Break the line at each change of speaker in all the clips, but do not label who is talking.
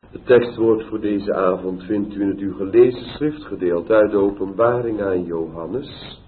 Het tekstwoord voor deze avond vindt u in het u gelezen schriftgedeelte uit de Openbaring aan Johannes.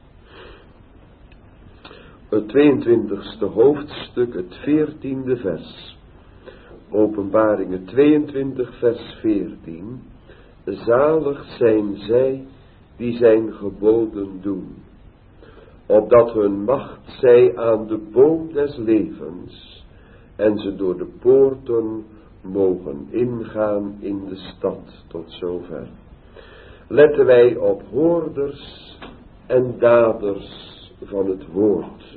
Het 22e hoofdstuk, het 14e vers. Openbaringen 22 vers 14. Zalig zijn zij die zijn geboden doen, opdat hun macht zij aan de boom des levens en ze door de poorten mogen ingaan in de stad. Tot zover. Letten wij op hoorders en daders van het woord.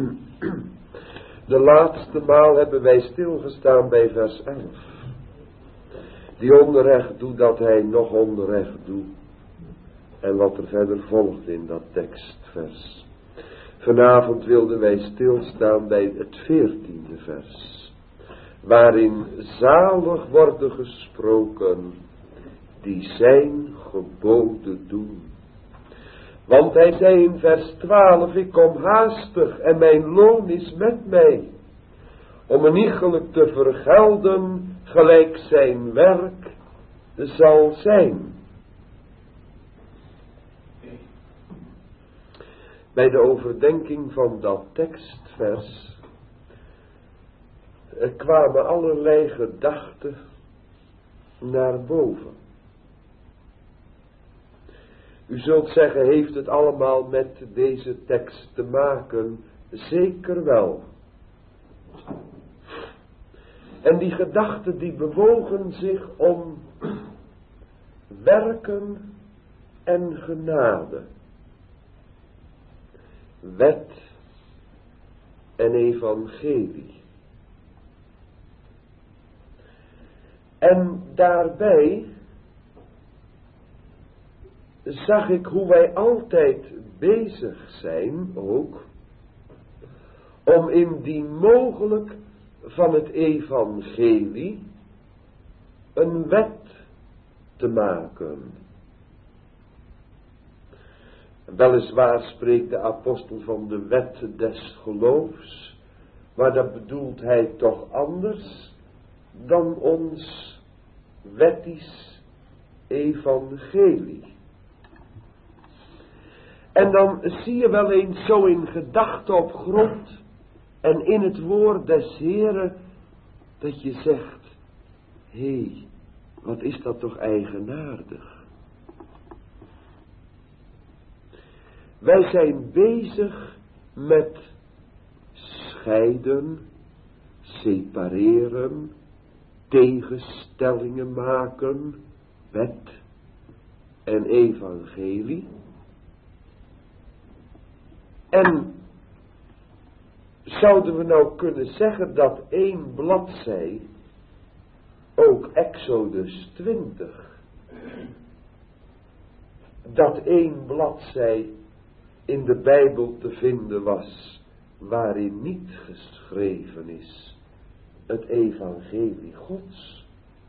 De laatste maal hebben wij stilgestaan bij vers 11. Die onrecht doet dat hij nog onrecht doet. En wat er verder volgt in dat tekstvers. Vanavond wilden wij stilstaan bij het 14e vers. Waarin zalig worden gesproken die zijn geboden doen. Want hij zei in vers 12, ik kom haastig en mijn loon is met mij, om een iegelijk te vergelden gelijk zijn werk zal zijn. Bij de overdenking van dat tekstvers kwamen allerlei gedachten naar boven. U zult zeggen, heeft het allemaal met deze tekst te maken? Zeker wel. En die gedachten die bewogen zich om werken en genade. Wet en evangelie. En daarbij zag ik hoe wij altijd bezig zijn ook om indien mogelijk van het evangelie een wet te maken. Weliswaar spreekt de apostel van de wet des geloofs, maar dat bedoelt hij toch anders dan ons wettisch evangelie. En dan zie je wel eens zo in gedachten op grond en in het woord des Heren dat je zegt, hé, wat is dat toch eigenaardig. Wij zijn bezig met scheiden, separeren, tegenstellingen maken, wet en evangelie. En zouden we nou kunnen zeggen dat één bladzij, ook Exodus 20, dat één bladzij in de Bijbel te vinden was, waarin niet geschreven is het evangelie Gods?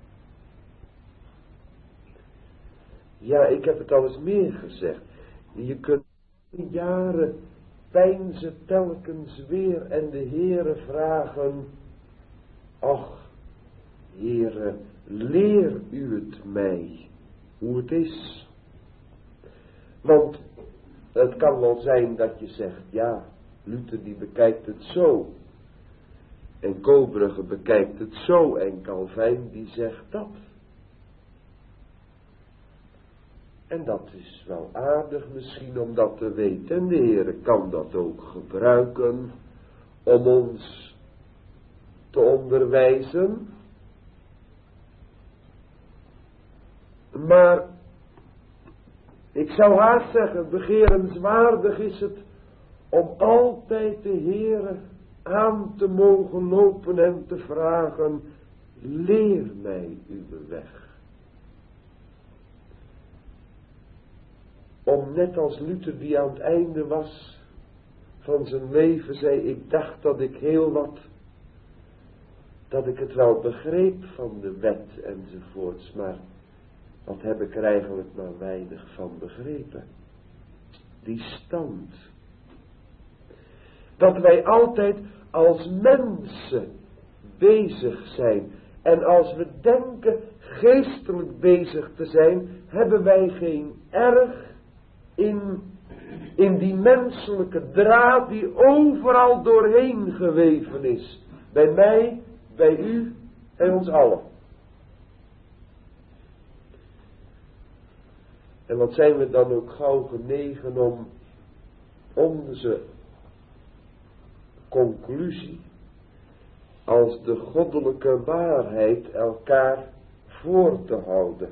Ja, ik heb het al eens meer gezegd. Je kunt jaren peinzen telkens weer en de Heere vragen, ach, Heere, leer u het mij, hoe het is. Want het kan wel zijn dat je zegt, ja, Luther die bekijkt het zo. En Koolbrugge bekijkt het zo en Calvijn die zegt dat. En dat is wel aardig misschien om dat te weten. En de Heere kan dat ook gebruiken om ons te onderwijzen. Maar ik zou haast zeggen, begerenswaardig is het om altijd de Heere aan te mogen lopen en te vragen, leer mij uw weg. Om net als Luther die aan het einde was van zijn leven zei, ik dacht dat ik heel wat, dat ik het wel begreep van de wet enzovoorts, maar wat heb ik er eigenlijk maar weinig van begrepen. Die stand. Dat wij altijd als mensen bezig zijn. En als we denken, geestelijk bezig te zijn, hebben wij geen erg in die menselijke draad die overal doorheen geweven is. Bij mij, bij u en ons allen. En wat zijn we dan ook gauw genegen om onze conclusie als de goddelijke waarheid elkaar voor te houden.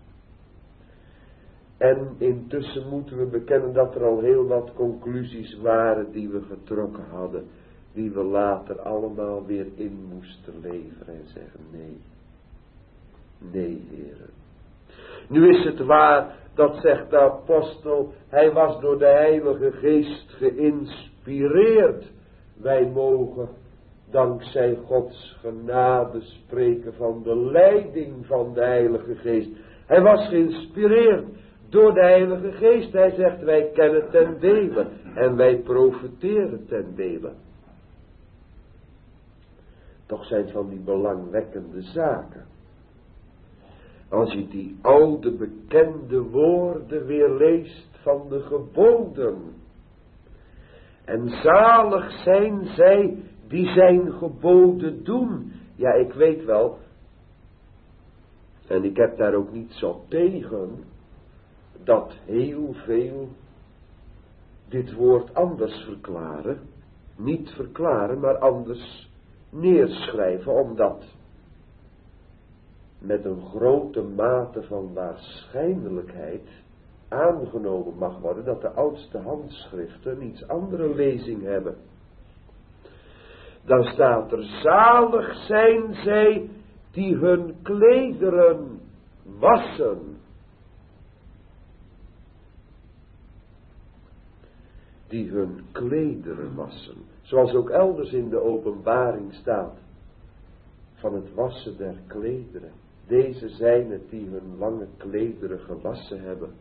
En intussen moeten we bekennen dat er al heel wat conclusies waren die we getrokken hadden, die we later allemaal weer in moesten leveren en zeggen nee. Nee, heren. Nu is het waar, dat zegt de apostel, hij was door de Heilige Geest geïnspireerd. Wij mogen dankzij Gods genade spreken van de leiding van de Heilige Geest. Hij was geïnspireerd door de Heilige Geest. Hij zegt, wij kennen ten dele en wij profiteren ten dele. Toch zijn van die belangwekkende zaken. Als je die oude bekende woorden weer leest van de geboden. En zalig zijn zij die zijn geboden doen. Ja, ik weet wel. En ik heb daar ook niets op tegen. Dat heel veel dit woord anders verklaren. Niet verklaren, maar anders neerschrijven. Omdat met een grote mate van waarschijnlijkheid aangenomen mag worden dat de oudste handschriften een iets andere lezing hebben. Dan staat er, zalig zijn zij die hun klederen wassen. Die hun klederen wassen. Zoals ook elders in de openbaring staat. Van het wassen der klederen. Deze zijn het die hun lange klederen gewassen hebben.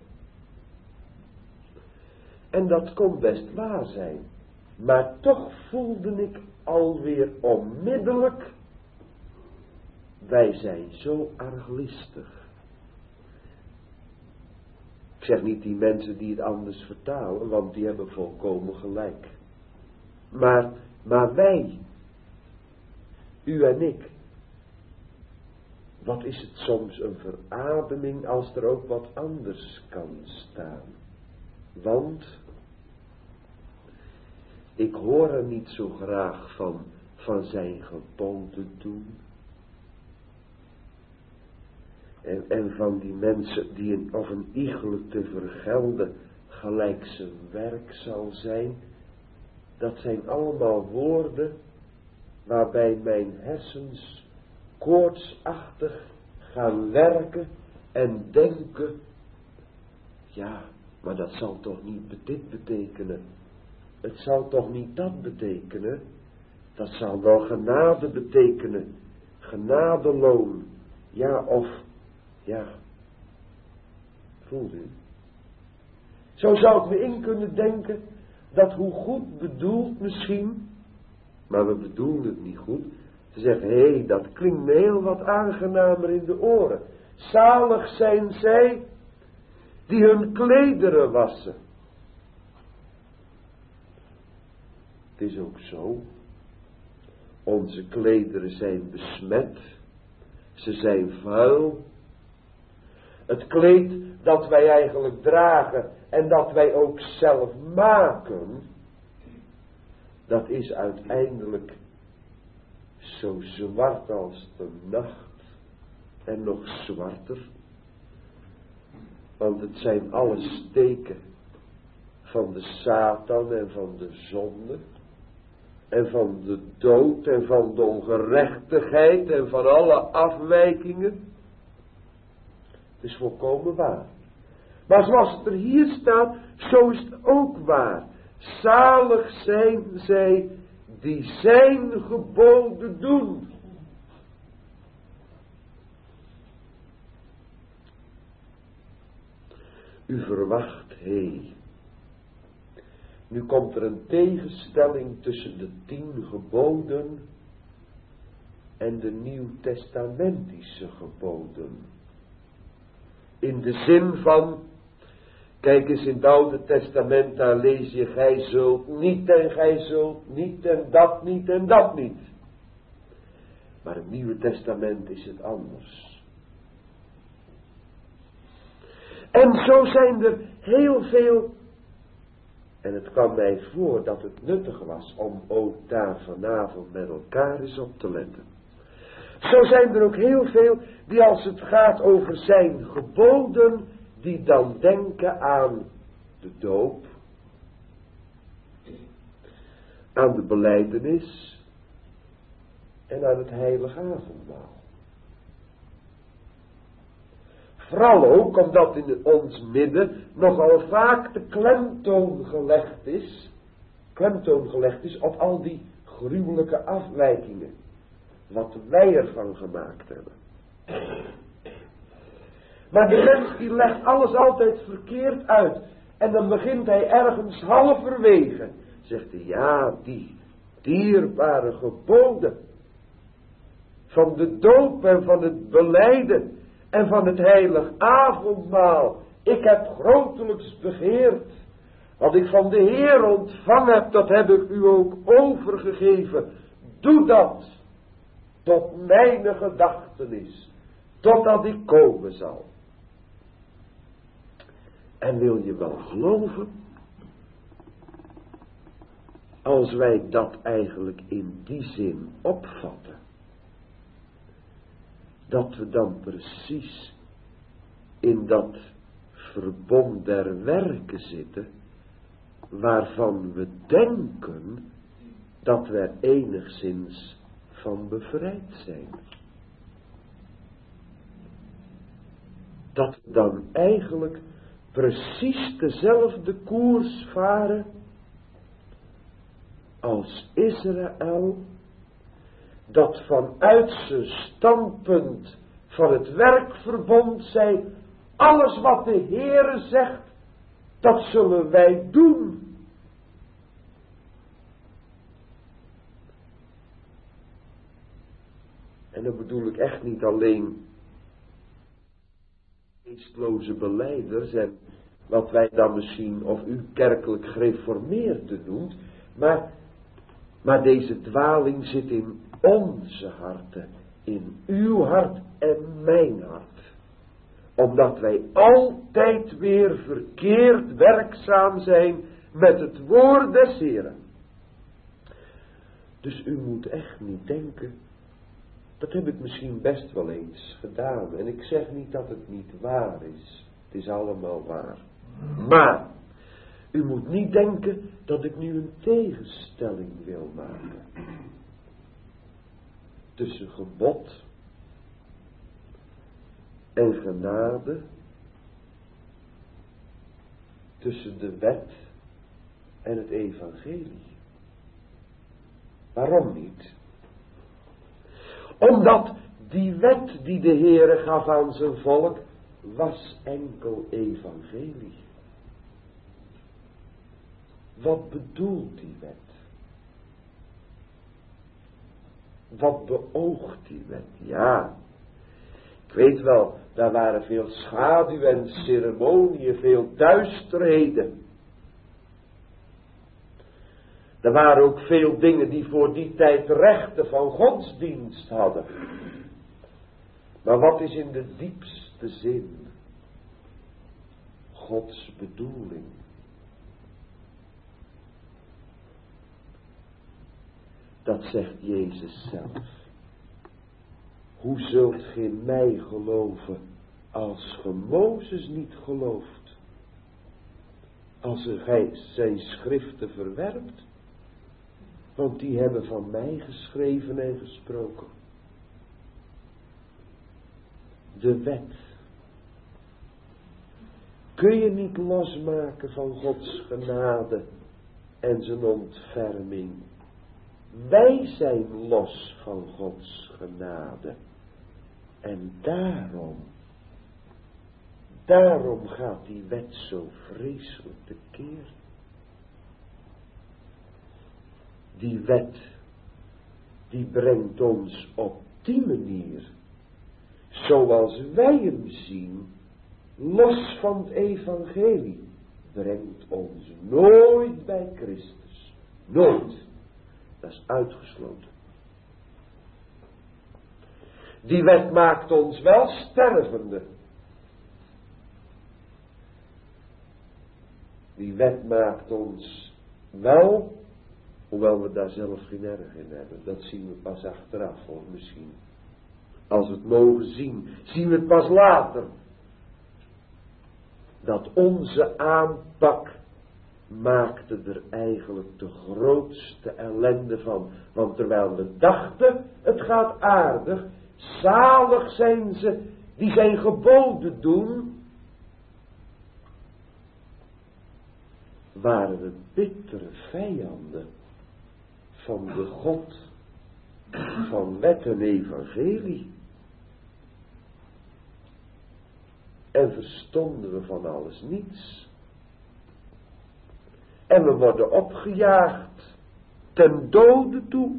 En dat kon best waar zijn. Maar toch voelde ik alweer onmiddellijk. Wij zijn zo arglistig. Ik zeg niet die mensen die het anders vertalen, want die hebben volkomen gelijk. Maar wij, u en ik. Wat is het soms een verademing als er ook wat anders kan staan. Want ik hoor er niet zo graag van zijn geboden doen. En van die mensen die of een iegelijk te vergelden gelijk zijn werk zal zijn. Dat zijn allemaal woorden waarbij mijn hersens koortsachtig gaan werken en denken. Ja, maar dat zal toch niet dit betekenen. Het zal toch niet dat betekenen. Dat zal wel genade betekenen. Genadeloon. Ja, of, ja. Voelt u? Zo zou ik me in kunnen denken dat hoe goed bedoeld misschien, maar we bedoelen het niet goed. Ze zeggen, hé, dat klinkt me heel wat aangenamer in de oren. Zalig zijn zij die hun klederen wassen. Het is ook zo. Onze klederen zijn besmet. Ze zijn vuil. Het kleed dat wij eigenlijk dragen en dat wij ook zelf maken, dat is uiteindelijk zo zwart als de nacht en nog zwarter. Want het zijn alle steken van de Satan en van de zonde en van de dood en van de ongerechtigheid en van alle afwijkingen. Het is volkomen waar. Maar zoals het er hier staat, zo is het ook waar. Zalig zijn zij die zijn geboden doen. U verwacht, nu komt er een tegenstelling tussen de 10 geboden en de nieuwtestamentische geboden. In de zin van, kijk eens in het Oude Testament, daar lees je, gij zult niet en gij zult niet en dat niet en dat niet. Maar het Nieuwe Testament is het anders. En zo zijn er heel veel, en het kwam mij voor dat het nuttig was om ook daar vanavond met elkaar eens op te letten. Zo zijn er ook heel veel die als het gaat over zijn geboden, die dan denken aan de doop, aan de belijdenis en aan het heilige avondmaal. Vooral ook omdat in ons midden nogal vaak de klemtoon gelegd is op al die gruwelijke afwijkingen. Wat wij ervan gemaakt hebben. Maar de mens die legt alles altijd verkeerd uit. En dan begint hij ergens halverwege. Zegt hij, ja, die dierbare geboden. Van de doop en van het belijden. En van het heilig avondmaal. Ik heb grotelijks begeerd. Wat ik van de Heer ontvangen heb, dat heb ik u ook overgegeven. Doe dat. Tot mijn gedachtenis. Totdat ik komen zal. En wil je wel geloven? Als wij dat eigenlijk in die zin opvatten. Dat we dan precies in dat verbond der werken zitten. Waarvan we denken dat we er enigszins van bevrijd zijn. Dat we dan eigenlijk precies dezelfde koers varen als Israël, dat vanuit zijn standpunt van het werkverbond zei, alles wat de Heere zegt, dat zullen wij doen. En dan bedoel ik echt niet alleen geestloze belijders en wat wij dan misschien of u kerkelijk gereformeerd noemt, maar deze dwaling zit in onze harten, in uw hart en mijn hart. Omdat wij altijd weer verkeerd werkzaam zijn met het woord des Heren. Dus u moet echt niet denken, dat heb ik misschien best wel eens gedaan. En ik zeg niet dat het niet waar is. Het is allemaal waar. Maar u moet niet denken dat ik nu een tegenstelling wil maken. Tussen gebod en genade. Tussen de wet en het evangelie. Waarom niet? Omdat die wet die de Heere gaf aan zijn volk, was enkel evangelie. Wat bedoelt die wet? Wat beoogt die wet? Ja, ik weet wel, daar waren veel schaduw en ceremonieën, veel duisterheden. Er waren ook veel dingen die voor die tijd rechten van godsdienst hadden. Maar wat is in de diepste zin Gods bedoeling? Dat zegt Jezus zelf. Hoe zult ge in mij geloven als ge Mozes niet gelooft? Als gij zijn schriften verwerpt? Want die hebben van mij geschreven en gesproken. De wet. Kun je niet losmaken van Gods genade en zijn ontferming. Wij zijn los van Gods genade. En daarom gaat die wet zo vreselijk tekeer. Die wet, die brengt ons op die manier, zoals wij hem zien, los van het evangelie, brengt ons nooit bij Christus. Nooit. Dat is uitgesloten. Die wet maakt ons wel stervende. Die wet maakt ons wel, hoewel we daar zelf geen erg in hebben. Dat zien we pas achteraf, of misschien. Als we het mogen zien, zien we het pas later. Dat onze aanpak maakte er eigenlijk de grootste ellende van. Want terwijl we dachten, het gaat aardig, zalig zijn ze die zijn geboden doen, waren we bittere vijanden van de God van wet en evangelie. En verstonden we van alles niets. En we worden opgejaagd ten dode toe.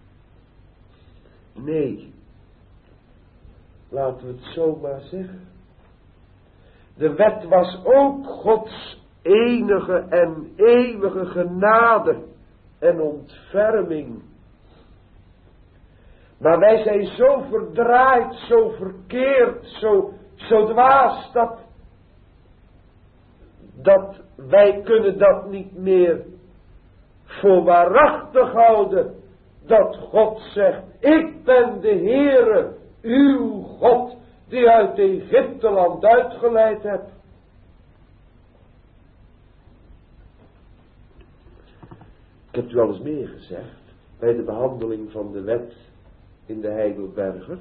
Nee, laten we het zo maar zeggen. De wet was ook Gods enige en eeuwige genade en ontferming. Maar wij zijn zo verdraaid, zo verkeerd, zo dwaas, dat wij kunnen dat niet meer voor waarachtig houden, dat God zegt, ik ben de Heere, uw God, die uit Egypteland uitgeleid hebt. Ik heb het u al eens meer gezegd, bij de behandeling van de wet in de Heidelberger.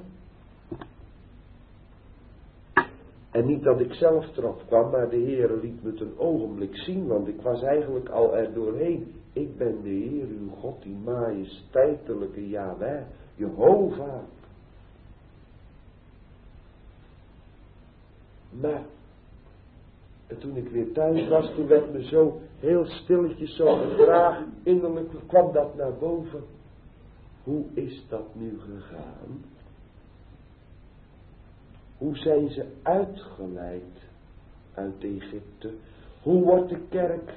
En niet dat ik zelf erop kwam, maar de Heere liet me het een ogenblik zien, want ik was eigenlijk al er doorheen. Ik ben de Heer, uw God, die majesteitelijke Yahweh, Jehovah. Maar, en toen ik weer thuis was, toen werd me zo heel stilletjes, zo gedragen, innerlijk kwam dat naar boven. Hoe is dat nu gegaan? Hoe zijn ze uitgeleid uit Egypte? Hoe wordt de kerk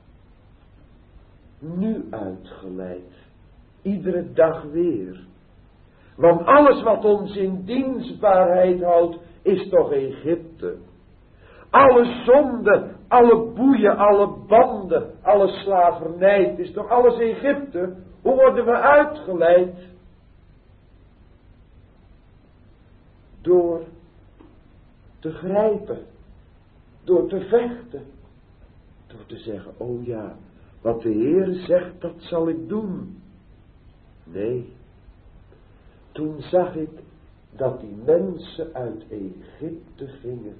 nu uitgeleid? Iedere dag weer. Want alles wat ons in dienstbaarheid houdt, is toch Egypte. Alle zonde, alle boeien, alle banden, alle slavernij, het is toch alles Egypte? Hoe worden we uitgeleid? Door te grijpen, door te vechten, door te zeggen, oh ja, wat de Heer zegt, dat zal ik doen. Nee, toen zag ik dat die mensen uit Egypte gingen,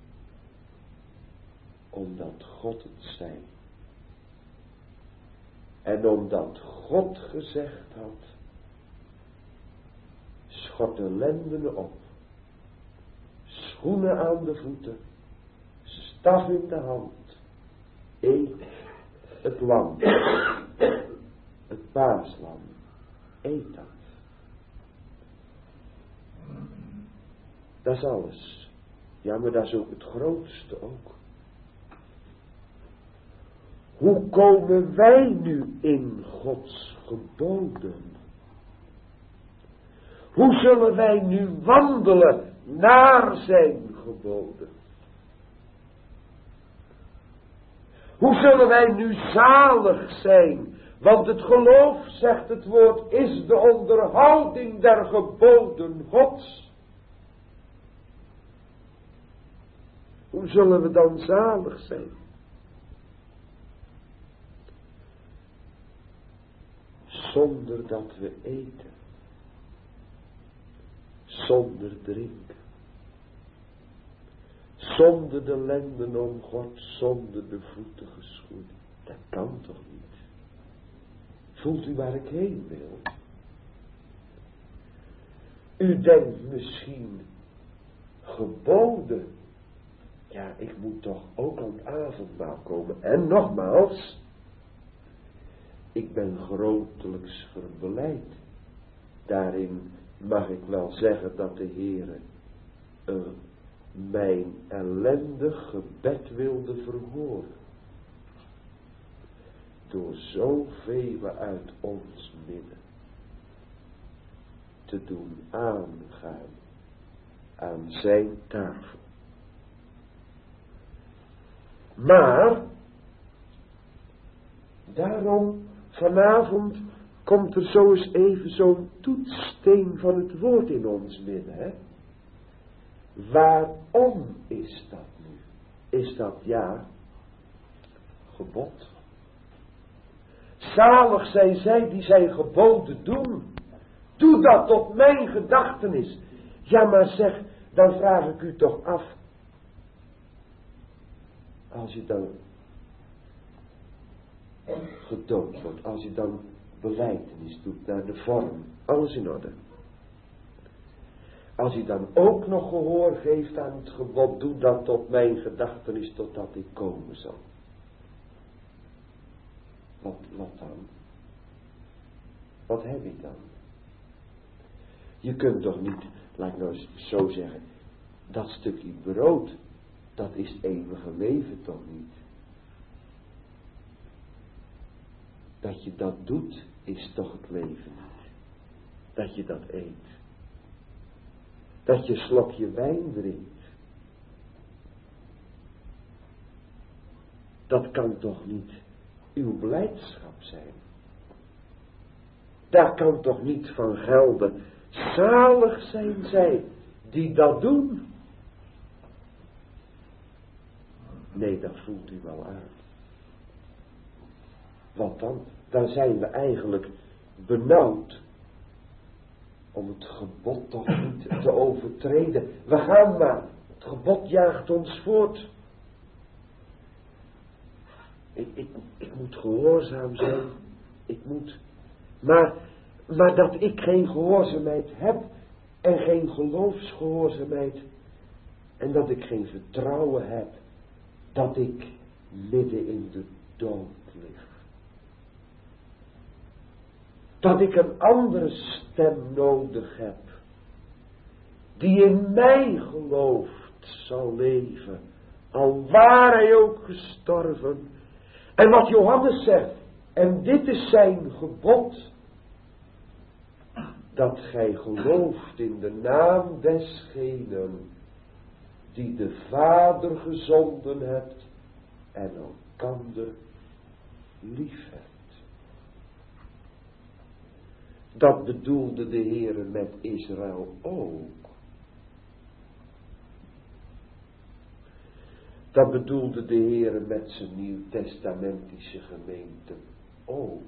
omdat God het zei. En omdat God gezegd had, schort de lendenen op, schoenen aan de voeten, staf in de hand, eet het lam, het paaslam, eet dat. Dat is alles. Ja, maar dat is ook het grootste ook. Hoe komen wij nu in Gods geboden? Hoe zullen wij nu wandelen naar zijn geboden? Hoe zullen wij nu zalig zijn? Want het geloof, zegt het woord, is de onderhouding der geboden Gods. Hoe zullen we dan zalig zijn? Zonder dat we eten. Zonder drinken. Zonder de lenden om God, zonder de voeten geschoeid. Dat kan toch niet? Voelt u waar ik heen wil? U denkt misschien geboden. Ja, ik moet toch ook aan het avondmaal komen. En nogmaals, ik ben grotelijks verblijd. Daarin mag ik wel zeggen dat de Heere mijn ellendig gebed wilde verhoren. Door zoveel uit ons midden te doen aangaan aan zijn tafel. Maar, daarom vanavond komt er zo eens even zo'n toetssteen van het woord in ons midden. Hè? Waarom is dat nu? Is dat gebod? Zalig zijn zij die zijn geboden doen. Doe dat tot mijn gedachtenis. Ja, maar zeg, dan vraag ik u toch af. Als je dan gedoopt wordt, als je dan belijdenis doet naar de vorm, alles in orde. Als je dan ook nog gehoor geeft aan het gebod, doe dat tot mijn gedachtenis totdat ik komen zal. Wat dan? Wat heb ik dan? Je kunt toch niet, laat ik nou zo zeggen, dat stukje brood, dat is eeuwige leven toch niet? Dat je dat doet, is toch het leven niet? Dat je dat eet. Dat je een slokje wijn drinkt. Dat kan toch niet uw blijdschap zijn? Daar kan toch niet van gelden. Zalig zijn zij die dat doen. Nee, dat voelt u wel aan. Want dan zijn we eigenlijk benauwd om het gebod toch niet te overtreden. We gaan maar. Het gebod jaagt ons voort. Ik moet gehoorzaam zijn. Ik moet. Maar dat ik geen gehoorzaamheid heb. En geen geloofsgehoorzaamheid. En dat ik geen vertrouwen heb. Dat ik midden in de dood lig. Dat ik een andere stem nodig heb. Die in mij gelooft zal leven. Al waar hij ook gestorven. En wat Johannes zegt. En dit is zijn gebod. Dat gij gelooft in de naam desgenen die de Vader gezonden hebt en elkander lief hebt. Dat bedoelde de Heere met Israël ook. Dat bedoelde de Heere met zijn nieuwtestamentische gemeente ook.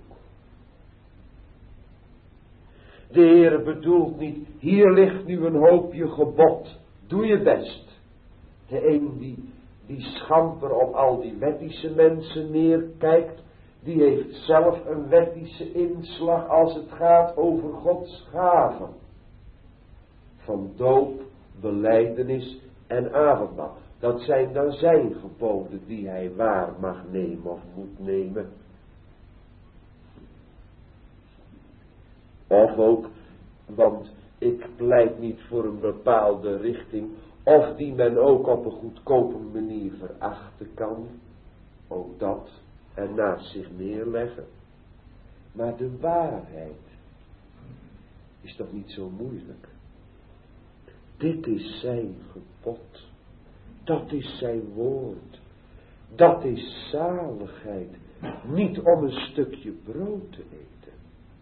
De Heere bedoelt niet, hier ligt nu een hoopje gebod, doe je best. De een die schamper op al die wettische mensen neerkijkt, die heeft zelf een wettische inslag als het gaat over Gods gaven. Van doop, belijdenis en avondmaal. Dat zijn dan zijn geboden die hij waar mag nemen of moet nemen. Of ook, want ik pleit niet voor een bepaalde richting, of die men ook op een goedkope manier verachten kan. Ook dat. En naast zich neerleggen. Maar de waarheid is toch niet zo moeilijk. Dit is zijn gebod. Dat is zijn woord. Dat is zaligheid. Niet om een stukje brood te eten.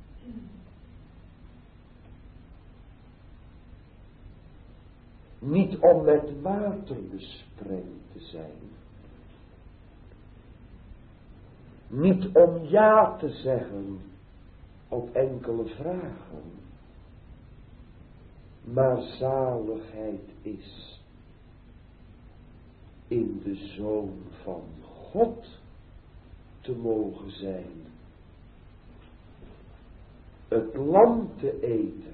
Niet om met water besprengd te zijn. Niet om ja te zeggen op enkele vragen. Maar zaligheid is in de Zoon van God te mogen zijn. Het lam te eten.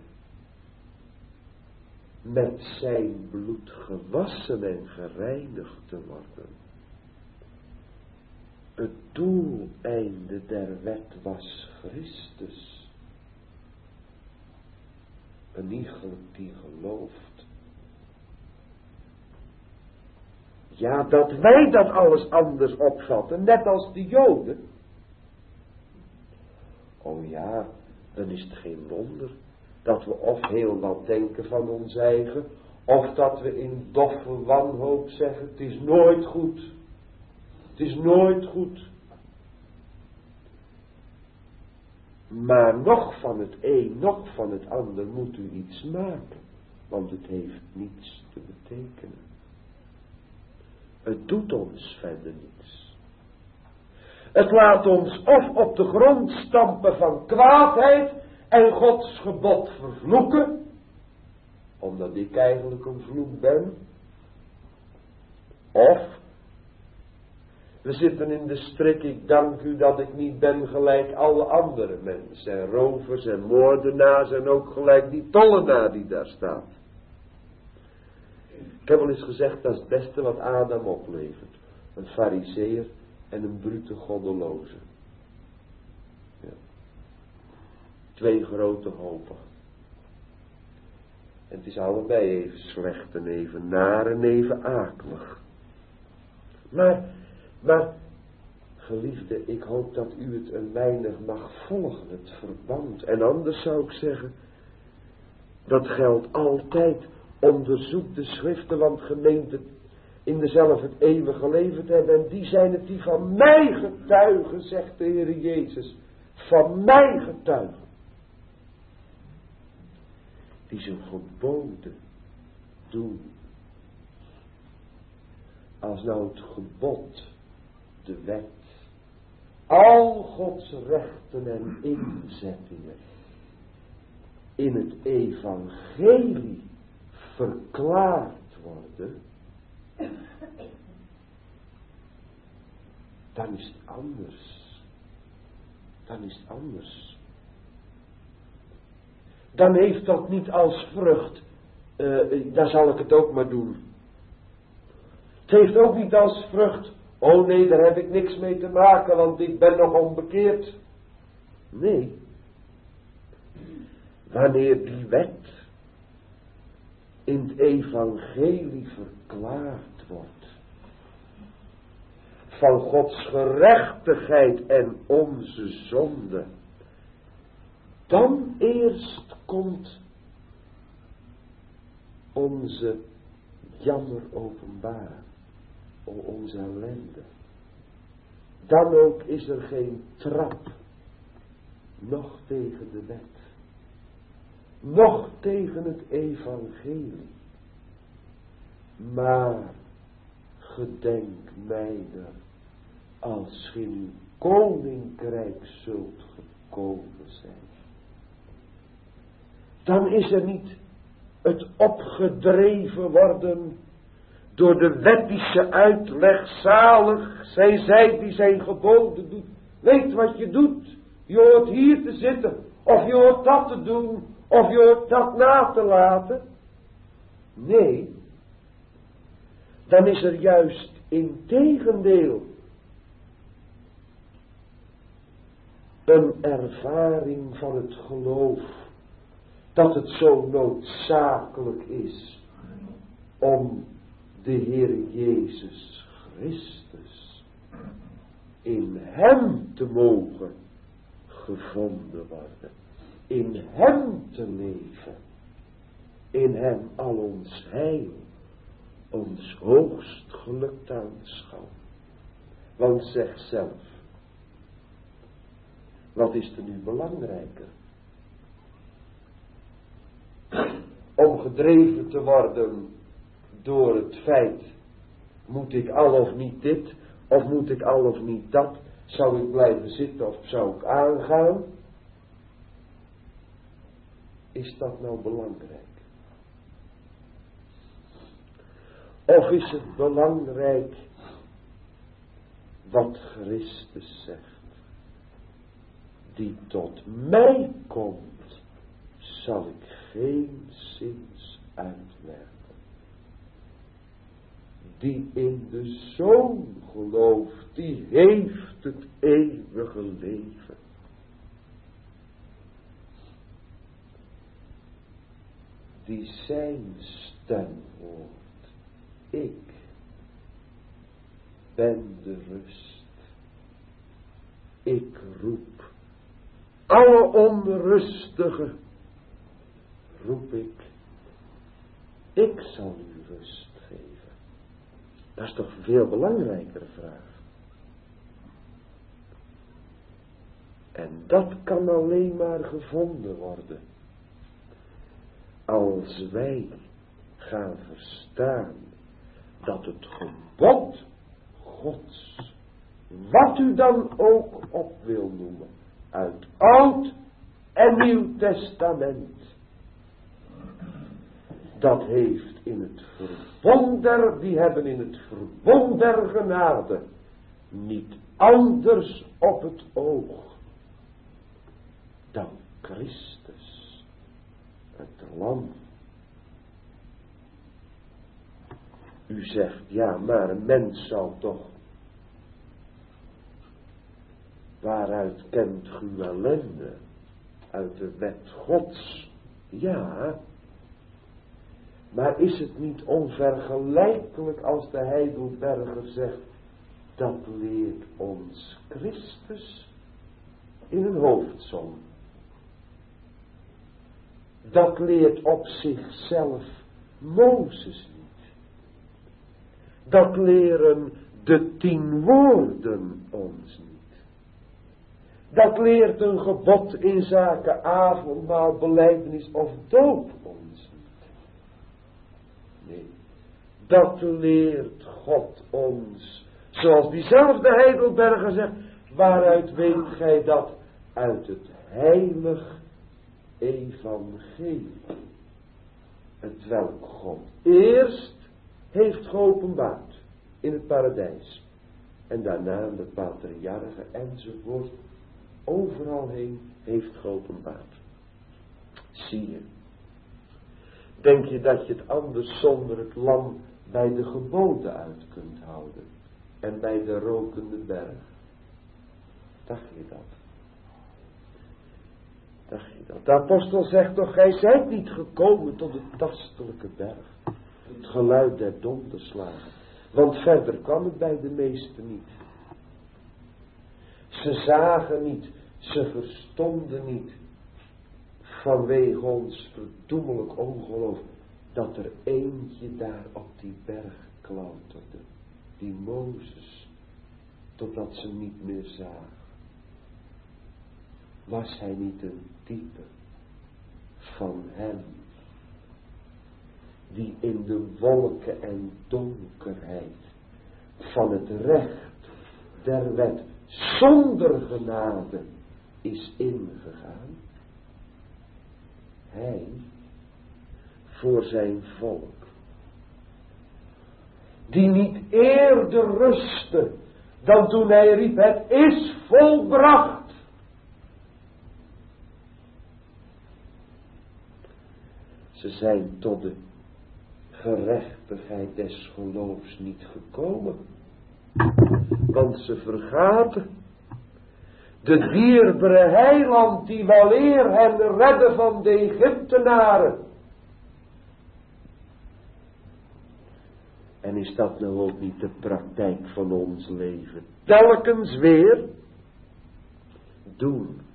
Met zijn bloed gewassen en gereinigd te worden. Het doeleinde der wet was Christus. Een iegelijk die gelooft. Ja, dat wij dat alles anders opvatten, net als de Joden. Oh ja, dan is het geen wonder dat we of heel wat denken van ons eigen, of dat we in doffe wanhoop zeggen, het is nooit goed. Het is nooit goed. Maar nog van het een, nog van het ander moet u iets maken, want het heeft niets te betekenen. Het doet ons verder niets. Het laat ons of op de grond stampen van kwaadheid en Gods gebod vervloeken, omdat ik eigenlijk een vloek ben. Of we zitten in de strik, ik dank u dat ik niet ben gelijk alle andere mensen. En rovers en moordenaars en ook gelijk die tollenaar die daar staat. Ik heb al eens gezegd, dat is het beste wat Adam oplevert. Een fariseer en een brute goddeloze. Ja. 2 grote hopen. En het is allebei even slecht en even naar en even akelig. Maar, geliefde, ik hoop dat u het een weinig mag volgen, het verband. En anders zou ik zeggen, dat geldt altijd. Onderzoek de schriften, want gemeente in dezelfde het eeuwige leven te hebben. En die zijn het die van mij getuigen, zegt de Heer Jezus. Van mij getuigen. Die zijn geboden doen. Als nou het gebod, de wet, al Gods rechten en inzettingen in het evangelie verklaard worden, dan is het anders. Dan is het anders. Dan heeft dat niet als vrucht, dan zal ik het ook maar doen. Het heeft ook niet als vrucht, oh nee, daar heb ik niks mee te maken, want ik ben nog onbekeerd. Nee. Wanneer die wet in het evangelie verklaard wordt, van Gods gerechtigheid en onze zonde, dan eerst komt onze jammer openbaar, onze ellende. Dan ook is er geen trap, nog tegen de wet, nog tegen het evangelie, maar gedenk mijner als ge in uw koninkrijk zult gekomen zijn. Dan is er niet het opgedreven worden door de wettische uitleg, zalig zijn zij die zijn geboden doet. Weet wat je doet. Je hoort hier te zitten, of je hoort dat te doen, of je hoort dat na te laten. Nee, dan is er juist integendeel een ervaring van het geloof dat het zo noodzakelijk is om de Heer Jezus Christus in Hem te mogen gevonden worden, in Hem te leven, in Hem al ons heil, ons hoogst geluk te aanschouwen. Want zeg zelf, wat is er nu belangrijker? Om gedreven te worden door het feit, moet ik al of niet dit, of moet ik al of niet dat, zou ik blijven zitten of zou ik aangaan? Is dat nou belangrijk? Of is het belangrijk wat Christus zegt? Die tot mij komt, zal ik geenszins uitwerken. Die in de Zoon gelooft, die heeft het eeuwige leven. die zijn stem hoort. Ik ben de rust. Ik roep alle onrustigen, roep ik. Ik zal u rust geven. Dat is toch een veel belangrijkere vraag. En dat kan alleen maar gevonden worden als wij gaan verstaan dat het gebod Gods, wat u dan ook op wil noemen, uit Oud en Nieuw Testament, dat heeft in het verbond die hebben in het verbond der genade niet anders op het oog dan Christus, het lam. U zegt, ja, maar een mens zal toch, waaruit kent u ellende? Uit de wet Gods. Ja, maar is het niet onvergelijkelijk als de Heidelberger zegt, dat leert ons Christus in een hoofdsom. Dat leert op zichzelf Mozes niet. Dat leren de 10 woorden ons niet. Dat leert een gebod in zaken avondmaal, belijdenis of doop ons niet. Nee, dat leert God ons. Zoals diezelfde Heidelberger zegt, waaruit weet gij dat? Uit het heilig evangelie. Het welk God eerst heeft geopenbaard in het paradijs. En daarna de patriarchen enzovoort overal heen heeft geopenbaard. Zie je. Denk je dat je het anders zonder het lam bij de geboden uit kunt houden? En bij de rokende berg? Dacht je dat? Dacht je dat? De apostel zegt toch, gij zijt niet gekomen tot de tastelijke berg. Het geluid der donderslagen. Want verder kwam het bij de meesten niet. Ze zagen niet, ze verstonden niet. Vanwege ons verdoemelijk ongeloof. Dat er eentje daar op die berg klauterde. Die Mozes. Totdat ze niet meer zagen. Was hij niet een type van hem. Die in de wolken en donkerheid van het recht der wet zonder genade is ingegaan. Hij voor zijn volk. Die niet eerder rustte dan toen hij riep, het is volbracht. Ze zijn tot de gerechtigheid des geloofs niet gekomen. Want ze vergaten de dierbare heiland die weleer hen redde van de Egyptenaren. En is dat nou ook niet de praktijk van ons leven? Telkens weer doen.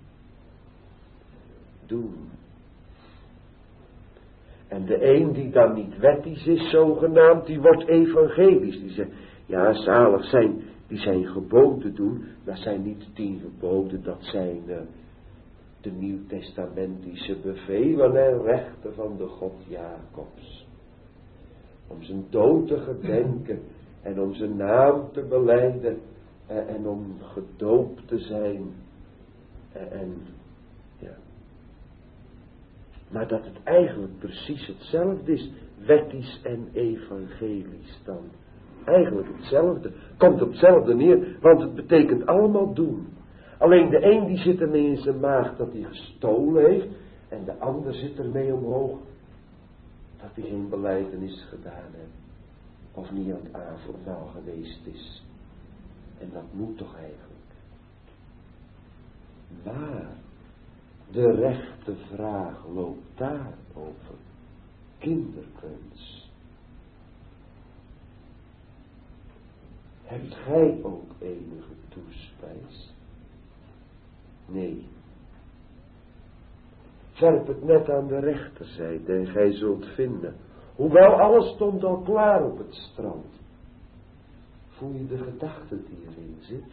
En de een die dan niet wettisch is zogenaamd, die wordt evangelisch. Die zegt, ja, zalig zijn, die zijn geboden doen. Dat zijn niet de 10 geboden, dat zijn de nieuwtestamentische bevelen en rechten van de God Jacobs. Om zijn dood te gedenken en om zijn naam te belijden en om gedoopt te zijn. Ja. Maar dat het eigenlijk precies hetzelfde is, wettisch en evangelisch dan. Eigenlijk hetzelfde, komt op hetzelfde neer, want het betekent allemaal doen. Alleen de een die zit ermee in zijn maag dat hij gestolen heeft, en de ander zit ermee omhoog dat hij geen belijdenis gedaan heeft, of niet aan het avondmaal geweest is. En dat moet toch eigenlijk. Maar de rechte vraag loopt daarover. kinderkens. Hebt gij ook enige toespijs? Nee. Werp het net aan de rechterzijde en gij zult vinden, hoewel alles stond al klaar op het strand. Voel je de gedachte die erin zit?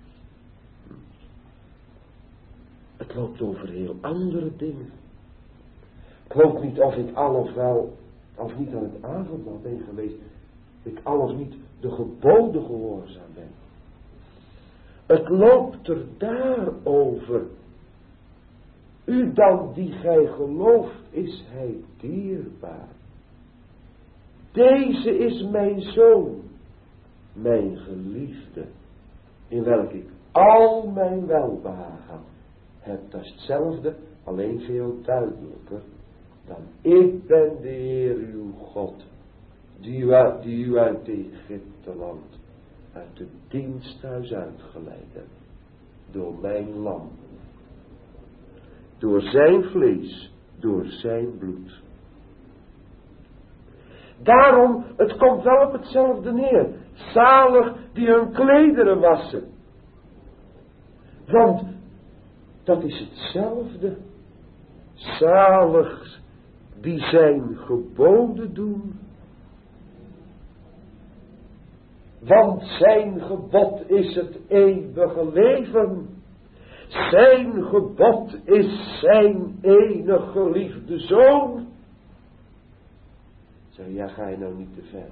Het loopt over heel andere dingen. Ik hoop niet of ik al of wel, of niet aan het avondmaal ben geweest, ik al of niet de geboden gehoorzaam ben. Het loopt er daarover. U dan die gij gelooft, is hij dierbaar. Deze is mijn zoon, mijn geliefde, in welk ik al mijn welbehagen heb. Dat is hetzelfde, alleen veel duidelijker. Dan ik ben de Heer uw God, die u uit Egypteland, uit het diensthuis uitgeleid hebt, door mijn lam, door zijn vlees, door zijn bloed. Daarom, het komt wel op hetzelfde neer. Zalig die hun klederen wassen. Want dat is hetzelfde. Zalig die zijn geboden doen. Want zijn gebod is het eeuwige leven. Zijn gebod is zijn enige geliefde zoon. Zeg, ja, ga je nou niet te ver.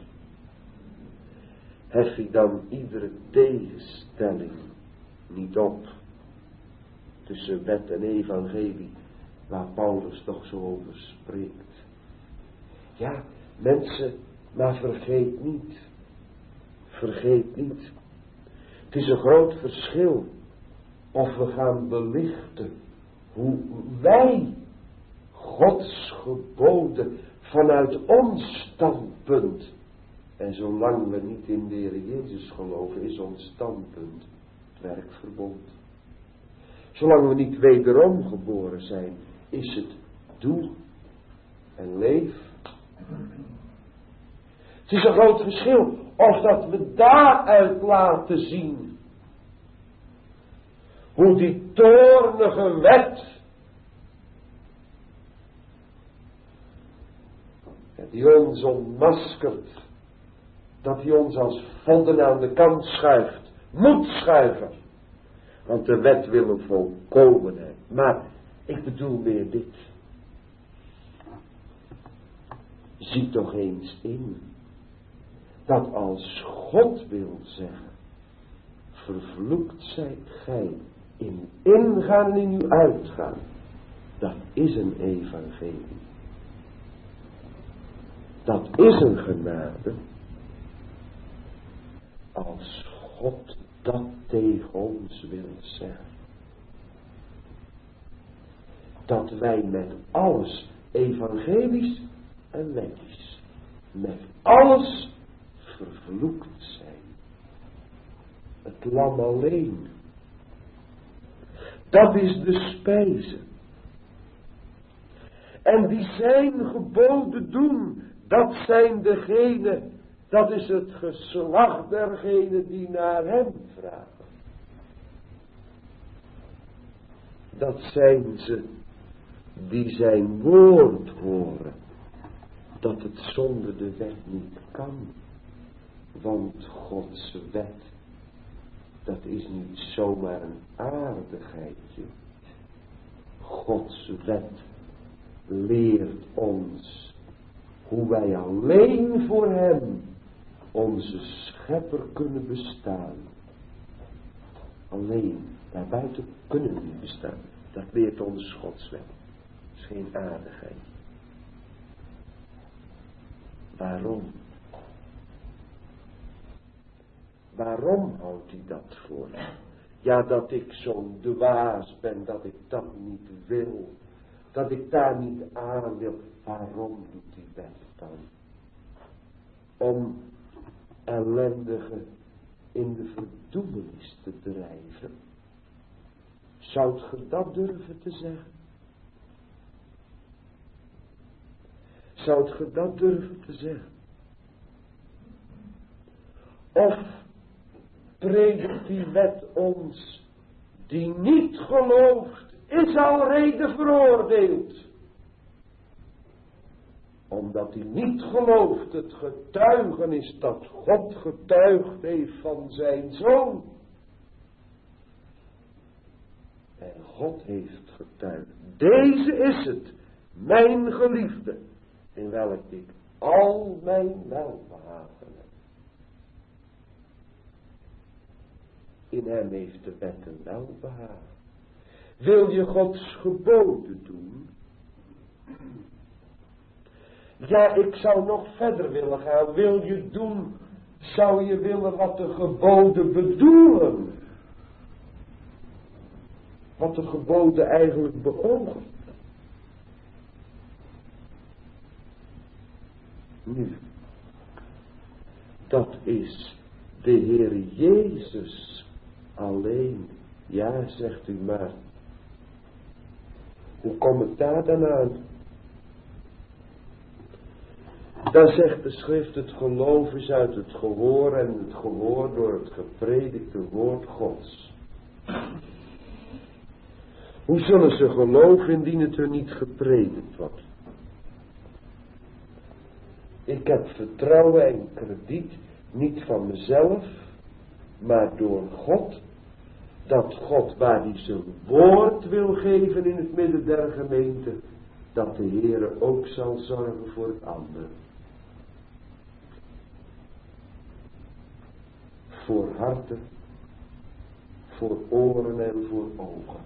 Hef je dan iedere tegenstelling niet op tussen wet en evangelie, waar Paulus toch zo over spreekt. Ja, mensen, maar vergeet niet. Vergeet niet. Het is een groot verschil of we gaan belichten hoe wij Gods geboden vanuit ons standpunt, en zolang we niet in de Heer Jezus geloven, is ons standpunt het werkverbond. Zolang we niet wederom geboren zijn, is het doe en leef. Het is een groot verschil of dat we daaruit laten zien hoe die toornige wet, die ons ontmaskert, dat die ons als vodden aan de kant schuift, moet schuiven. Want de wet wil een volkomenheid. Maar ik bedoel meer dit. Zie toch eens in dat als God wil zeggen, vervloekt zijt gij in ingaan en in uw uitgaan. Dat is een evangelie. Dat is een genade. Als God dat tegen ons wil zeggen. Dat wij met alles, evangelisch en wettisch, met alles vervloekt zijn. Het lam alleen. Dat is de spijze. En die zijn geboden doen, dat zijn degenen, dat is het geslacht dergenen die naar hem vragen. Dat zijn ze die zijn woord horen, dat het zonder de wet niet kan. Want Gods wet, dat is niet zomaar een aardigheidje. Gods wet leert ons hoe wij alleen voor hem, onze schepper, kunnen bestaan. Alleen, daarbuiten kunnen we niet bestaan. Dat leert ons Gods wet. Dat is geen aardigheid. Waarom? Waarom houdt hij dat voor? Ja, dat ik zo'n dwaas ben, dat ik dat niet wil. Dat ik daar niet aan wil. Waarom doet die wet dan? Om ellendigen in de verdoemenis te drijven. Zoudt ge dat durven te zeggen? Zou je dat durven te zeggen? Of predikt die wet ons, die niet gelooft, is al reden veroordeeld. Omdat hij niet gelooft, het getuigenis dat God getuigd heeft van zijn Zoon. En God heeft getuigd. Deze is het, mijn geliefde, in welk ik al mijn welbehagen heb. In hem heeft de wet een welbehagen. Wil je Gods geboden doen? Ja, ik zou nog verder willen gaan. Wil je doen, zou je willen wat de geboden bedoelen? Wat de geboden eigenlijk beogen? Nu, dat is de Heer Jezus alleen. Ja, zegt u maar. Hoe kom ik daar dan aan? Dan zegt de schrift, het geloof is uit het gehoor en het gehoor door het gepredikte woord Gods. Hoe zullen ze geloven indien het er niet gepredikt wordt? Ik heb vertrouwen en krediet niet van mezelf, maar door God, dat God waar hij zijn woord wil geven in het midden der gemeente, dat de Heere ook zal zorgen voor het andere. Voor harten, voor oren en voor ogen.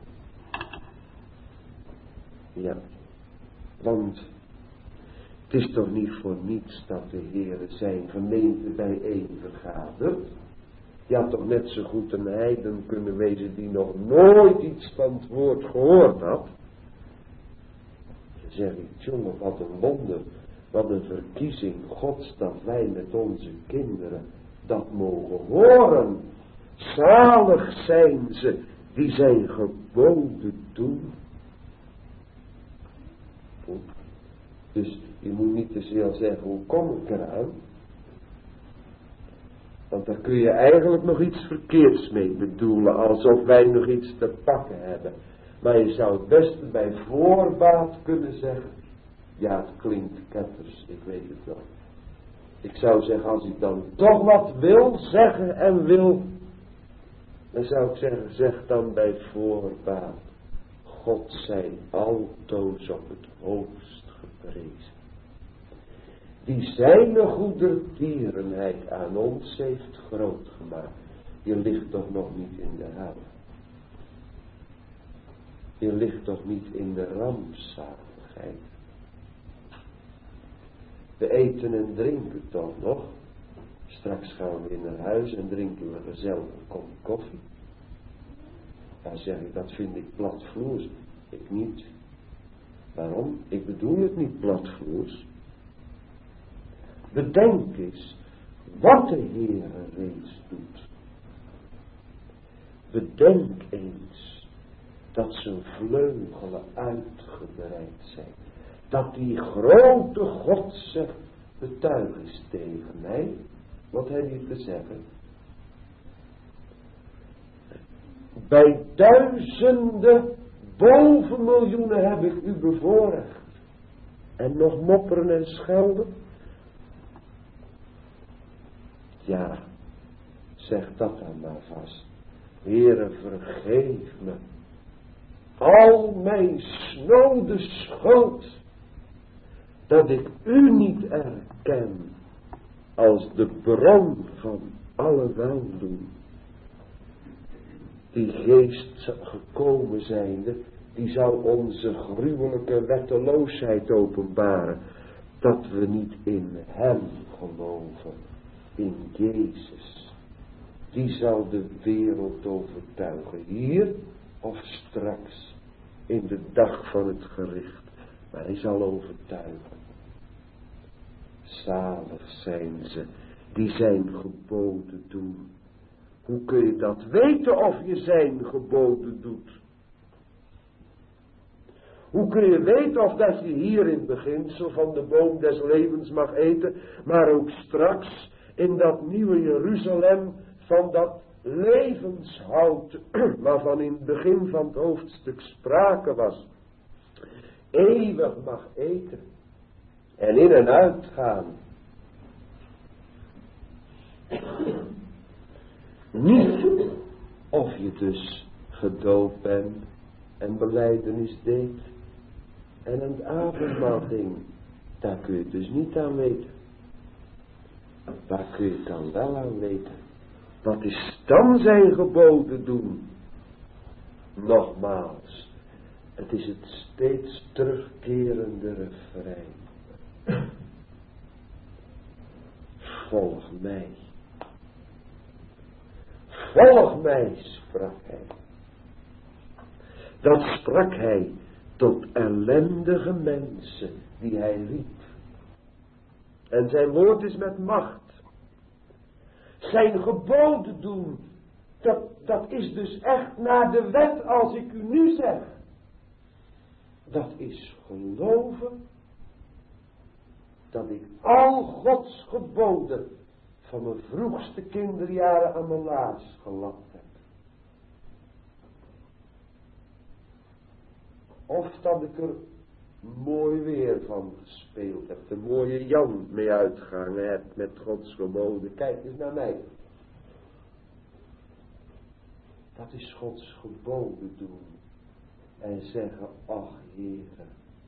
Ja, want het is toch niet voor niets dat de Heere zijn gemeente bijeen vergadert. Je had toch net zo goed een heiden kunnen wezen die nog nooit iets van het woord gehoord had. Dan zeg ik, jongen, wat een wonder, wat een verkiezing Gods dat wij met onze kinderen dat mogen horen. Zalig zijn ze die zijn geboden doen. Dus je moet niet te veel zeggen, hoe kom ik eraan? Want daar kun je eigenlijk nog iets verkeerds mee bedoelen, alsof wij nog iets te pakken hebben. Maar je zou het beste bij voorbaat kunnen zeggen, ja, het klinkt ketters, ik weet het wel. Ik zou zeggen, als ik dan toch wat wil zeggen en wil, dan zou ik zeggen, zeg dan bij voorbaat, God zij altoos op het hoogst geprezen. Die zijn goedertierenheid aan ons heeft groot gemaakt. Je ligt toch nog niet in de hel. Je ligt toch niet in de rampzaligheid. We eten en drinken toch nog. Straks gaan we weer naar huis en drinken we gezellig een kop koffie. Dan zeg ik, dat vind ik platvloers. Ik niet. Waarom? Ik bedoel het niet platvloers. Bedenk eens wat de Heere reeds doet. Bedenk eens dat zijn vleugelen uitgebreid zijn. Dat die grote God zegt, betuig is tegen mij. Wat heb je te zeggen? Bij duizenden, boven miljoenen heb ik u bevoorrecht. En nog mopperen en schelden? Ja, zeg dat dan maar vast. Heere, vergeef me al mijn snode schuld, dat ik u niet erken als de bron van alle weldoen. Die geest gekomen zijnde, die zou onze gruwelijke wetteloosheid openbaren, dat we niet in hem geloven, in Jezus. Die zal de wereld overtuigen, hier of straks, in de dag van het gericht. Maar hij zal overtuigen. Zalig zijn ze, die zijn geboden doen. Hoe kun je dat weten of je zijn geboden doet? Hoe kun je weten of dat je hier in beginsel van de boom des levens mag eten, maar ook straks in dat nieuwe Jeruzalem van dat levenshout, waarvan in het begin van het hoofdstuk sprake was, eeuwig mag eten en in en uitgaan. Niet of je dus gedoopt bent en belijdenis deed en het avondmaal ging, daar kun je dus niet aan weten. Waar kun je dan wel aan weten? Wat is dan zijn geboden doen? Nogmaals, het is het steeds terugkerende refrein. Volg mij. Volg mij, sprak hij. Dat sprak hij tot ellendige mensen die hij riep. En zijn woord is met macht. Zijn geboden doen, dat is dus echt naar de wet als ik u nu zeg. Dat is geloven dat ik al Gods geboden van mijn vroegste kinderjaren aan mijn laars gelapt heb. Of dat ik er mooi weer van gespeeld heb, de mooie Jan mee uitgehangen heb met Gods geboden. Kijk eens naar mij. Dat is Gods geboden doen. En zeggen, ach Heere,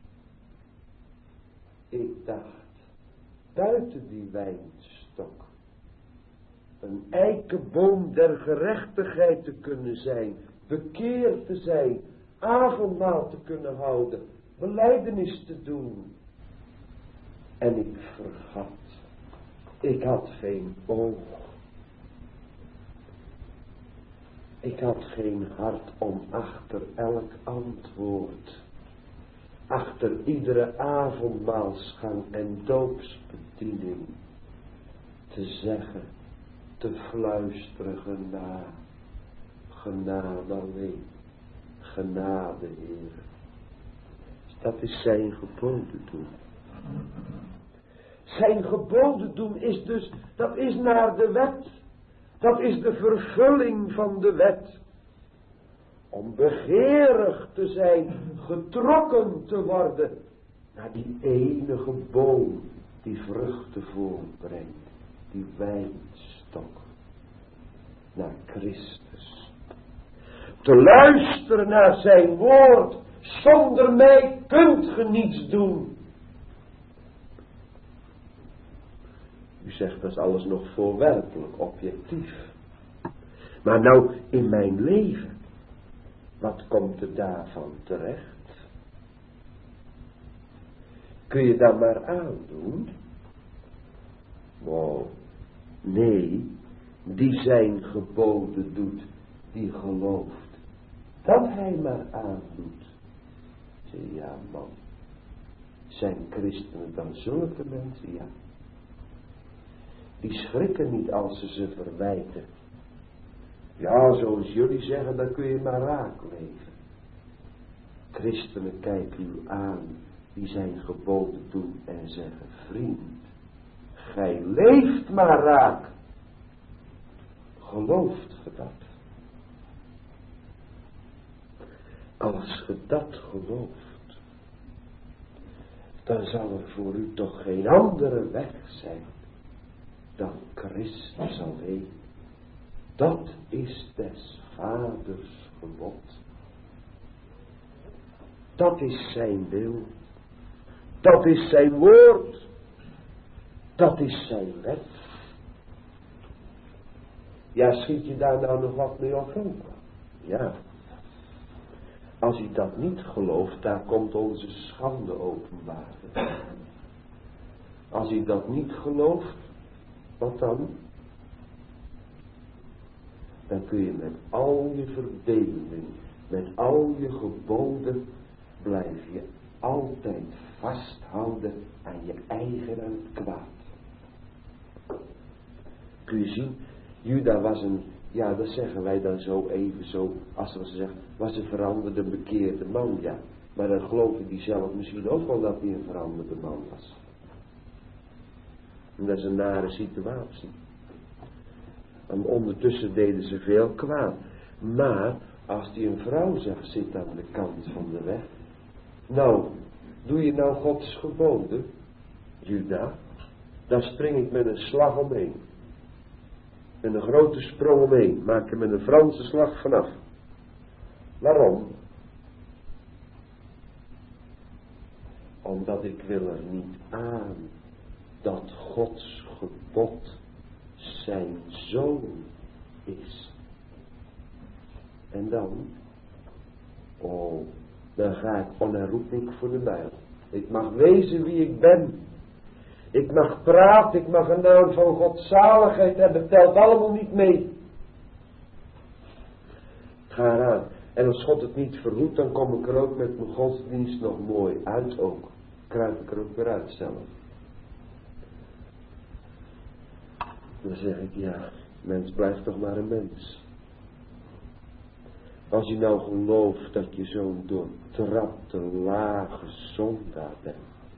ik dacht, buiten die wijnstok, een eikenboom der gerechtigheid te kunnen zijn, bekeerd te zijn, avondmaal te kunnen houden, belijdenis te doen. En ik vergat, ik had geen oog. Ik had geen hart om achter elk antwoord, achter iedere avondmaalsgang en doopsbediening te zeggen, te fluisteren, genade alleen, genade Heer. Dat is zijn geboden doen. Zijn geboden doen is dus, dat is naar de wet. Dat is de vervulling van de wet. Om begeerig te zijn, getrokken te worden naar die enige boom die vruchten voortbrengt. Die wijnstok. Naar Christus. Te luisteren naar zijn woord. Zonder mij kunt ge niets doen. U zegt dat is alles nog voorwerpelijk, objectief. Maar nou in mijn leven, wat komt er daarvan terecht? Kun je dat maar aandoen? Wow, nee, die zijn geboden doet, die gelooft, dat hij maar aandoet. Zeg, ja man, zijn christenen dan zulke mensen? Ja. Die schrikken niet als ze verwijten. Ja, zoals jullie zeggen, dan kun je maar raak leven. Christenen kijken u aan, die zijn geboden doen en zeggen, vriend, gij leeft maar raak. Gelooft ge dat? Als ge dat gelooft, dan zal er voor u toch geen andere weg zijn dan Christus alleen. Dat is des Vaders gebod. Dat is zijn wil. Dat is zijn woord. Dat is zijn wet. Ja, schiet je daar nou nog wat mee op? Ja. Als u dat niet gelooft, daar komt onze schande openbaar. Als u dat niet gelooft, wat dan? Dan kun je met al je verbeelding, met al je geboden, blijf je altijd vasthouden aan je eigen en het kwaad. Kun je zien, Juda was een, ja dat zeggen wij dan zo even zo, als we zeggen, was een veranderde bekeerde man, ja. Maar dan geloofde hij zelf misschien ook wel dat hij een veranderde man was. En dat is een nare situatie. En ondertussen deden ze veel kwaad. Maar als hij een vrouw zag zitten aan de kant van de weg. Nou, doe je nou Gods geboden, Juda? Dan spring ik met een slag omheen. Met een grote sprong omheen. Maak er met een Franse slag vanaf. Waarom? Omdat ik wil er niet aan dat Gods gebod zijn zoon is. En dan? Oh, dan ga ik onherroepelijk voor de bijl. Ik mag wezen wie ik ben. Ik mag praten, ik mag een naam van godzaligheid hebben. Telt allemaal niet mee. Ga eraan. En als God het niet verhoedt, dan kom ik er ook met mijn godsdienst nog mooi uit ook. Kruip ik er ook weer uit zelf. Dan zeg ik, ja, mens blijft toch maar een mens. Als je nou gelooft dat je zo'n doortrapte, lage zondaar bent.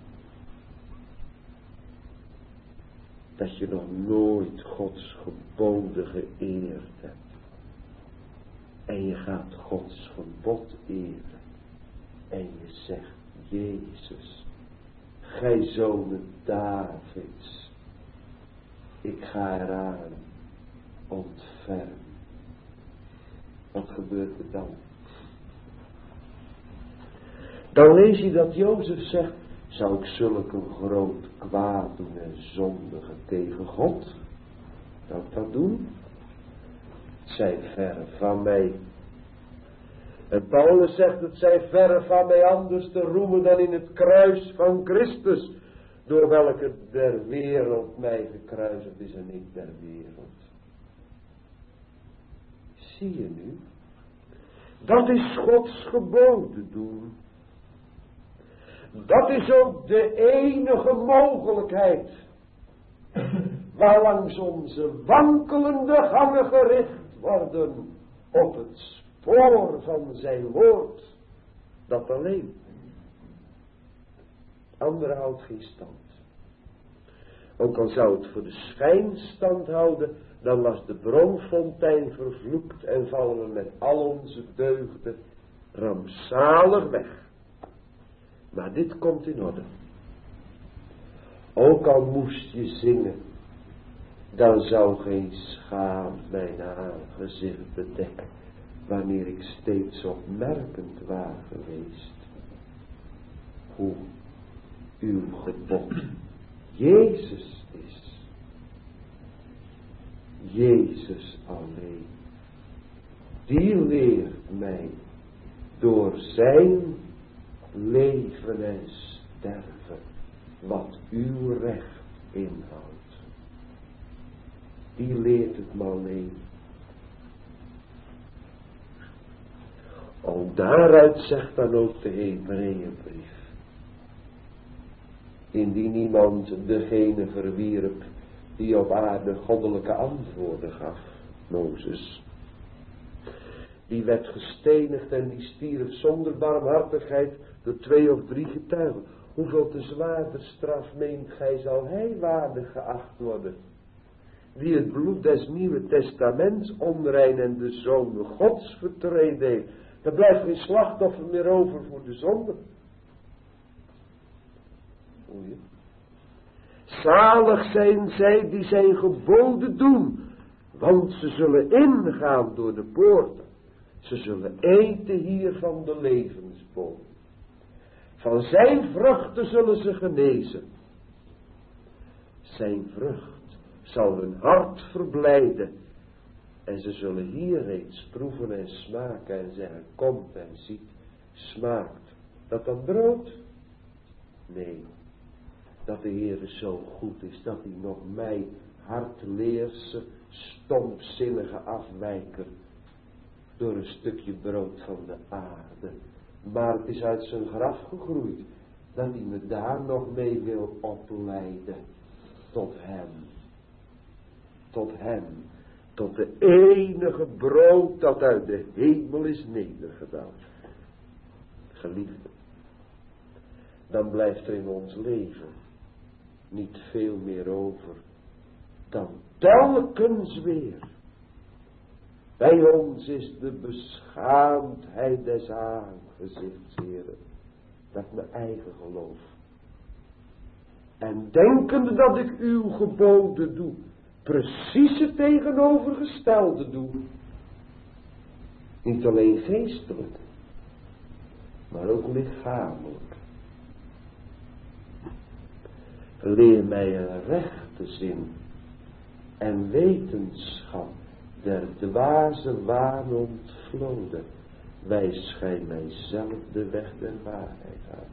Dat je nog nooit Gods geboden geëerd hebt. En je gaat Gods gebod eren. En je zegt, Jezus, gij zonen Davids. Ik ga eraan ontfermen. Wat gebeurt er dan? Dan lees je dat Jozef zegt, zou ik zulke groot kwaad doen en zondigen tegen God? Zou ik dat doen? Het zij verre van mij. En Paulus zegt, het zij verre van mij anders te roemen dan in het kruis van Christus, door welke der wereld mij gekruisigd is en ik der wereld. Zie je nu? Dat is Gods geboden doen. Dat is ook de enige mogelijkheid waarlangs onze wankelende gangen gericht worden op het spoor van zijn woord. Dat alleen. Andere houdt geen stand. Ook al zou het voor de schijn stand houden, dan was de bronfontein vervloekt en vallen we met al onze deugden rampzalig weg. Maar dit komt in orde. Ook al moest je zingen, dan zou geen schaam mijn aangezicht bedekken, wanneer ik steeds opmerkend waar geweest, hoe uw gebod Jezus is. Jezus alleen. Die leert mij door zijn leven en sterven wat uw recht inhoudt. Die leert het me alleen. Ook daaruit zegt dan ook de Hebreeënbrief. Indien iemand degene verwierp die op aarde goddelijke antwoorden gaf, Mozes, die werd gestenigd en die stierf zonder barmhartigheid door 2 of 3 getuigen. Hoeveel te zwaarder straf meent gij zal hij waardig geacht worden? Die het bloed des Nieuwe Testaments onrein en de Zoon Gods vertreden heeft. Er blijft geen slachtoffer meer over voor de zonde. Voel je? Zalig zijn zij die zijn geboden doen, want ze zullen ingaan door de poorten. Ze zullen eten hier van de levensboom. Van zijn vruchten zullen ze genezen. Zijn vrucht zal hun hart verblijden. En ze zullen hier reeds proeven en smaken en zeggen, komt en ziet, smaakt. Dat dan brood? Nee. Dat de Heere zo goed is, dat hij nog mij, hartleerse, stompzinnige afwijker, door een stukje brood van de aarde. Maar het is uit zijn graf gegroeid, dat hij me daar nog mee wil opleiden. Tot hem. Tot hem. Tot de enige brood dat uit de hemel is nedergedaald. Geliefde, dan blijft er in ons leven niet veel meer over dan telkens weer. Bij ons is de beschaamdheid des aangezichts, Heere, met mijn eigen geloof. En denkende dat ik uw geboden doe, precies het tegenovergestelde doe. Niet alleen geestelijk, maar ook lichamelijk. Leer mij een rechte zin en wetenschap der dwaze waan ontvloden. Wijs gij mijzelf de weg der waarheid aan.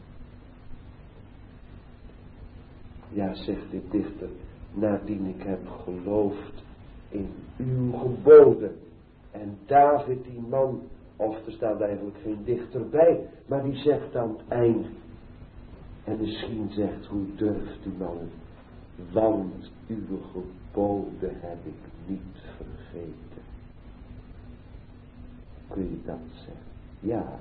Ja, zegt dit dichter, nadien ik heb geloofd in uw geboden. En David, die man, of er staat eigenlijk geen dichter bij, maar die zegt aan het eind, en misschien zegt, hoe durft u nou, want uw geboden heb ik niet vergeten. Kun je dat zeggen? Ja.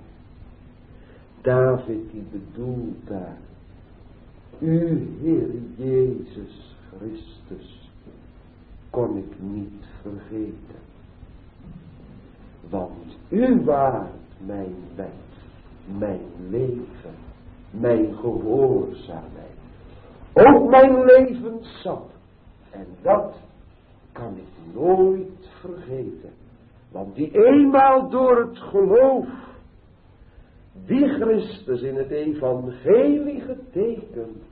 David die bedoelt daar, u Heer Jezus Christus kon ik niet vergeten. Want u waart mijn wet, mijn leven, mijn gehoorzaamheid. Ook mijn levenssap. En dat kan ik nooit vergeten. Want die eenmaal door het geloof, die Christus in het evangelie getekend,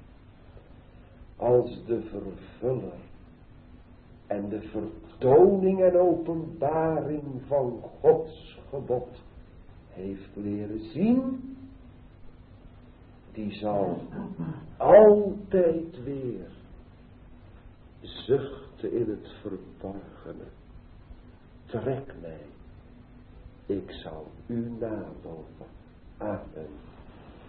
als de vervuller en de vertoning en openbaring van Gods gebod heeft leren zien, die zal altijd weer zuchten in het verborgene. Trek mij, ik zal u nalopen. Amen.